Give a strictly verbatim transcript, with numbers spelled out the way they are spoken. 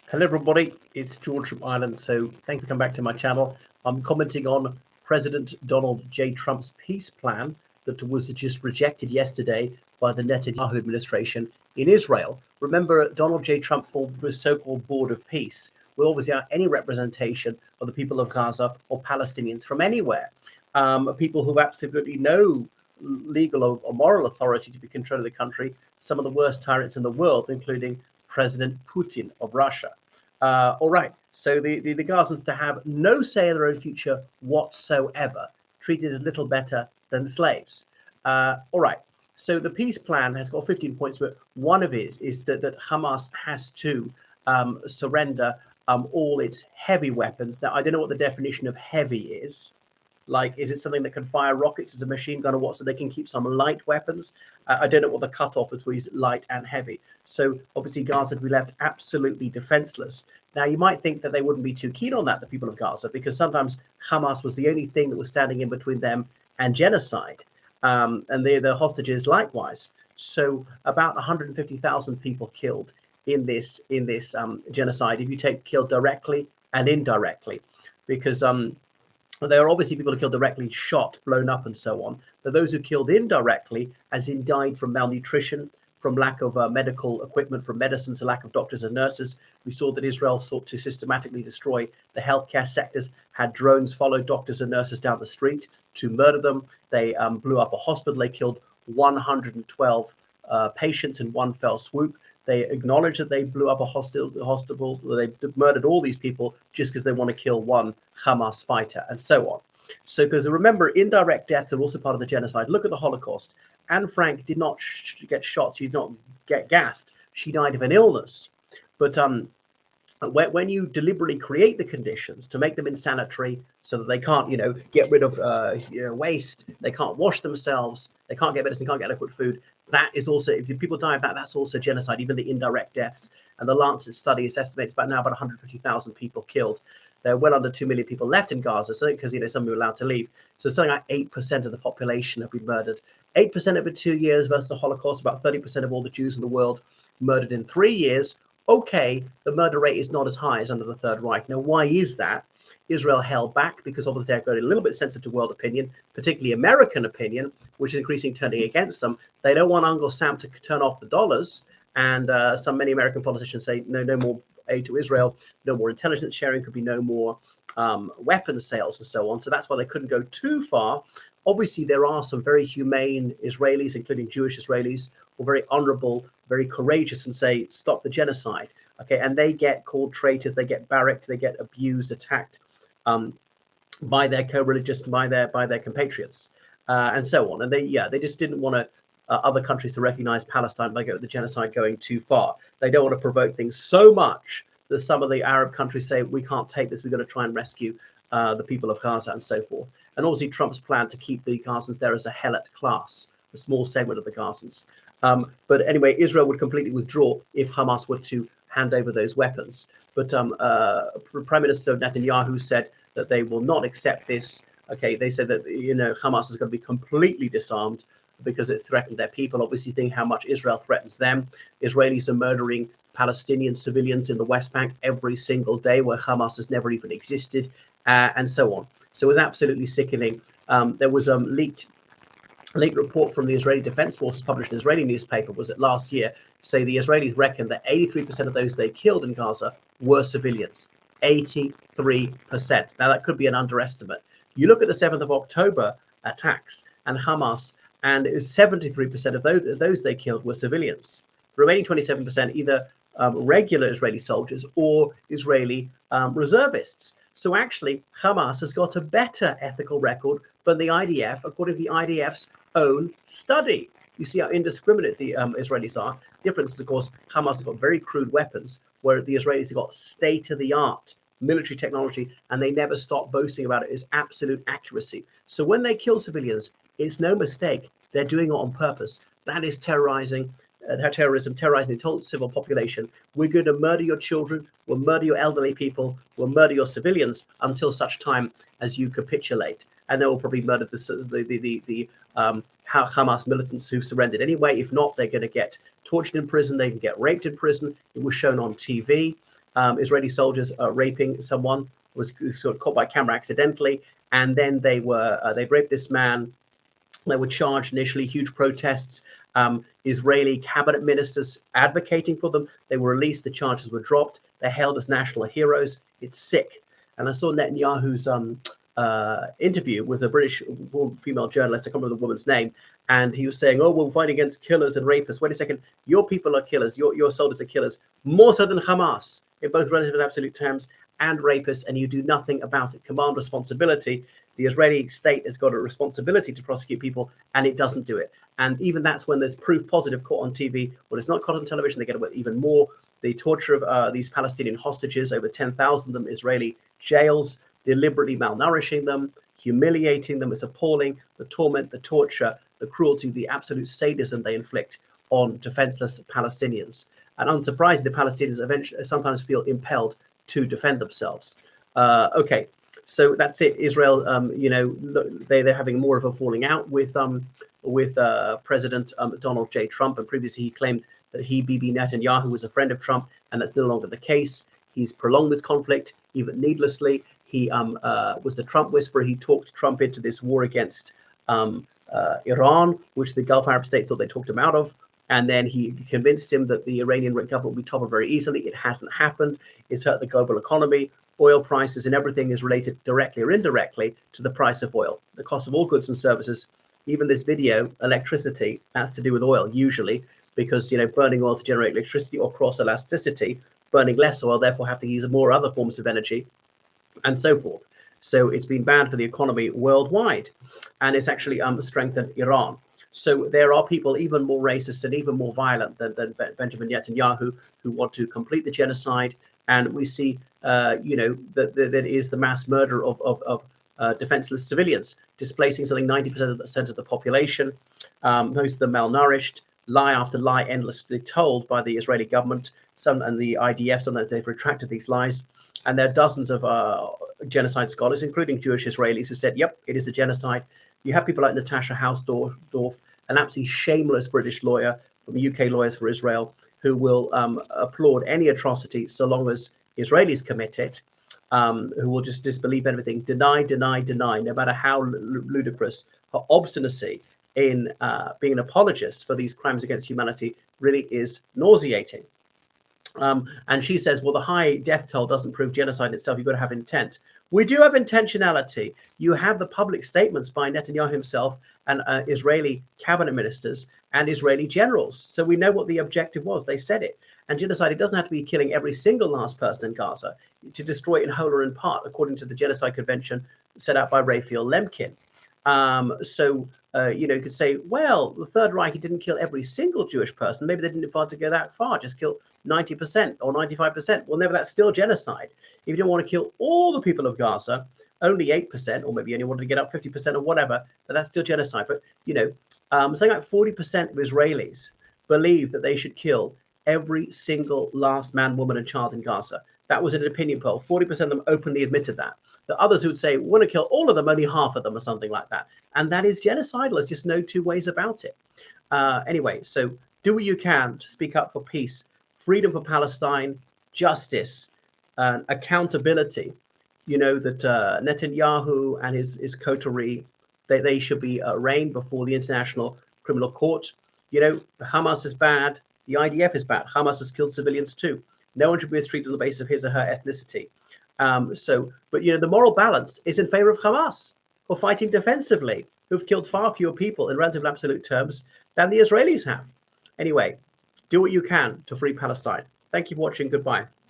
Hello, everybody. It's George from Ireland. So, thank you for coming back to my channel. I'm commenting on President Donald J. Trump's peace plan that was just rejected yesterday by the Netanyahu administration in Israel. Remember, Donald J. Trump formed the so-called Board of Peace, will obviously have any representation of the people of Gaza or Palestinians from anywhere. Um, people who have absolutely no legal or, or moral authority to be controlling the country, some of the worst tyrants in the world, including President Putin of Russia. Uh, all right, so the, the, the Gazans to have no say in their own future whatsoever, treated as little better than slaves. Uh, all right, so the peace plan has got fifteen points, but one of it is that, that Hamas has to um, surrender um, all its heavy weapons. Now, I don't know what the definition of heavy is. Like, is it something that can fire rockets as a machine gun or what? So they can keep some light weapons. Uh, I don't know what the cutoff is between light and heavy. So obviously Gaza would be left absolutely defenseless. Now, you might think that they wouldn't be too keen on that, the people of Gaza, because sometimes Hamas was the only thing that was standing in between them and genocide. Um, and the, the hostages likewise. So about one hundred fifty thousand people killed in this in this um, genocide, if you take killed directly and indirectly, because um, there are obviously people who killed directly, shot, blown up, and so on. But those who killed indirectly, as in died from malnutrition, from lack of uh, medical equipment, from medicines, a lack of doctors and nurses. We saw that Israel sought to systematically destroy the healthcare sectors, had drones follow doctors and nurses down the street to murder them. They um, blew up a hospital. They killed one hundred twelve uh, patients in one fell swoop. They acknowledge that they blew up a hospital, hospital. They murdered all these people just because they want to kill one Hamas fighter, and so on. So, because remember, indirect deaths are also part of the genocide. Look at the Holocaust. Anne Frank did not sh get shot. She did not get gassed. She died of an illness. But um, when, when you deliberately create the conditions to make them insanitary so that they can't, you know, get rid of uh, you know, waste, they can't wash themselves, they can't get medicine, can't get liquid food, that is also, if people die of that, that's also genocide, even the indirect deaths. And the Lancet study is estimated about now about one hundred fifty thousand people killed. There are well under two million people left in Gaza, so because, you know, some are allowed to leave. So something like eight percent of the population have been murdered. eight percent over two years versus the Holocaust, about thirty percent of all the Jews in the world murdered in three years. Okay, the murder rate is not as high as under the Third Reich. Now, why is that? Israel held back because obviously they're going a little bit sensitive to world opinion, particularly American opinion, which is increasingly turning against them. They don't want Uncle Sam to turn off the dollars. And uh, some many American politicians say, no, no more aid to Israel, no more intelligence sharing, could be no more um, weapons sales and so on. So that's why they couldn't go too far. Obviously, there are some very humane Israelis, including Jewish Israelis, who are very honorable, very courageous, and say, stop the genocide. Okay, and they get called traitors, they get barracked, they get abused, attacked um, by their co-religious, by their by their compatriots, uh, and so on. And they, yeah, they just didn't want to uh, other countries to recognize Palestine by go, the genocide going too far. They don't want to provoke things so much that some of the Arab countries say, we can't take this, we've got to try and rescue uh, the people of Gaza and so forth. And obviously Trump's plan to keep the Gazans there as a helot class, a small segment of the Gazans. Um, but anyway, Israel would completely withdraw if Hamas were to hand over those weapons. But um, uh, Prime Minister Netanyahu said that they will not accept this. Okay, they said that, you know, Hamas is going to be completely disarmed because it threatened their people. Obviously, think how much Israel threatens them. Israelis are murdering Palestinian civilians in the West Bank every single day, where Hamas has never even existed, uh, and so on. So it was absolutely sickening. Um, there was a um, leaked leaked report from the Israeli Defense Forces published in an Israeli newspaper, was it last year, say the Israelis reckon that eighty-three percent of those they killed in Gaza were civilians. eighty-three percent. Now, that could be an underestimate. You look at the seventh of October attacks and Hamas, and it was seventy-three percent of those, those they killed were civilians. The remaining twenty-seven percent either um, regular Israeli soldiers or Israeli um, reservists. So actually, Hamas has got a better ethical record than the I D F, according to the I D F's own study. You see how indiscriminate the um, Israelis are. Difference is, of course, Hamas have got very crude weapons, where the Israelis have got state-of-the-art military technology, and they never stop boasting about it as absolute accuracy. So when they kill civilians, it's no mistake. They're doing it on purpose. That is terrorizing. Uh, terrorism, terrorizing the total civil population. We're going to murder your children, we'll murder your elderly people, we'll murder your civilians until such time as you capitulate. And they will probably murder the, the, the, the, the um, Hamas militants who surrendered anyway. If not, they're going to get tortured in prison, they can get raped in prison. It was shown on T V. um, Israeli soldiers uh, raping someone, was sort of caught by camera accidentally, and then they were uh, they raped this man. They were charged initially, huge protests. Um, Israeli cabinet ministers advocating for them. They were released. The charges were dropped. They're hailed as national heroes. It's sick. And I saw Netanyahu's um, uh, interview with a British female journalist. I can't remember the woman's name. And he was saying, oh, we'll fight against killers and rapists. Wait a second. Your people are killers. Your, your soldiers are killers. More so than Hamas in both relative and absolute terms, and rapists. And you do nothing about it. Command responsibility. The Israeli state has got a responsibility to prosecute people, and it doesn't do it. And even that's when there's proof positive caught on T V. When it's not caught on television, they get away with even more. The torture of uh, these Palestinian hostages, over ten thousand of them, Israeli jails, deliberately malnourishing them, humiliating them. It's appalling. The torment, the torture, the cruelty, the absolute sadism they inflict on defenseless Palestinians. And unsurprisingly, the Palestinians eventually sometimes feel impelled to defend themselves. Uh, okay. So that's it. Israel, um, you know, they, they're having more of a falling out with um, with uh, President um, Donald J. Trump. And previously he claimed that he, Bibi Netanyahu, was a friend of Trump, and that's no longer the case. He's prolonged this conflict, even needlessly. He um, uh, was the Trump whisperer. He talked Trump into this war against um, uh, Iran, which the Gulf Arab states thought they talked him out of. And then he convinced him that the Iranian government would be toppled very easily. It hasn't happened. It's hurt the global economy. Oil prices and everything is related directly or indirectly to the price of oil, the cost of all goods and services. Even this video, electricity, has to do with oil, usually, because, you know, burning oil to generate electricity or cross elasticity, burning less oil, therefore have to use more other forms of energy, and so forth. So it's been bad for the economy worldwide, and it's actually um, strengthened Iran. So there are people even more racist and even more violent than, than Benjamin Netanyahu who want to complete the genocide. And we see, uh, you know, that, that that is the mass murder of, of, of uh, defenseless civilians, displacing something ninety percent of the, of the population, um, most of them malnourished, lie after lie endlessly told by the Israeli government, some and the I D F, sometimes they've retracted these lies. And there are dozens of uh, genocide scholars, including Jewish Israelis, who said, yep, it is a genocide. You have people like Natasha Hausdorff, an absolutely shameless British lawyer from U K Lawyers for Israel, who will um, applaud any atrocity so long as Israelis commit it, um, who will just disbelieve everything, deny, deny, deny, no matter how ludicrous. Her obstinacy in uh, being an apologist for these crimes against humanity really is nauseating. Um, and she says, well, the high death toll doesn't prove genocide itself. You've got to have intent. We do have intentionality. You have the public statements by Netanyahu himself and uh, Israeli cabinet ministers and Israeli generals. So we know what the objective was. They said it. And genocide, it doesn't have to be killing every single last person in Gaza to destroy it in whole or in part, according to the Genocide Convention set out by Raphael Lemkin. Um, so, uh, you know, you could say, well, the Third Reich, he didn't kill every single Jewish person. Maybe they didn't want to go that far, just kill ninety percent or ninety-five percent. Well, never, that's still genocide. If you don't want to kill all the people of Gaza, only eight percent, or maybe you only wanted to get up fifty percent or whatever, but that's still genocide. But, you know, um, something like forty percent of Israelis believe that they should kill every single last man, woman, and child in Gaza. That was an opinion poll. forty percent of them openly admitted that. The others who would say, we want to kill all of them, only half of them, or something like that. And that is genocidal. There's just no two ways about it. Uh, anyway, so do what you can to speak up for peace, freedom for Palestine, justice, and uh, accountability. You know, that uh, Netanyahu and his, his coterie, they, they should be arraigned before the International Criminal Court. You know, Hamas is bad. The I D F is bad. Hamas has killed civilians too. No one should be mistreated on the basis of his or her ethnicity. Um, so, but, you know, the moral balance is in favor of Hamas for fighting defensively, who've killed far fewer people in relative and absolute terms than the Israelis have. Anyway, do what you can to free Palestine. Thank you for watching. Goodbye.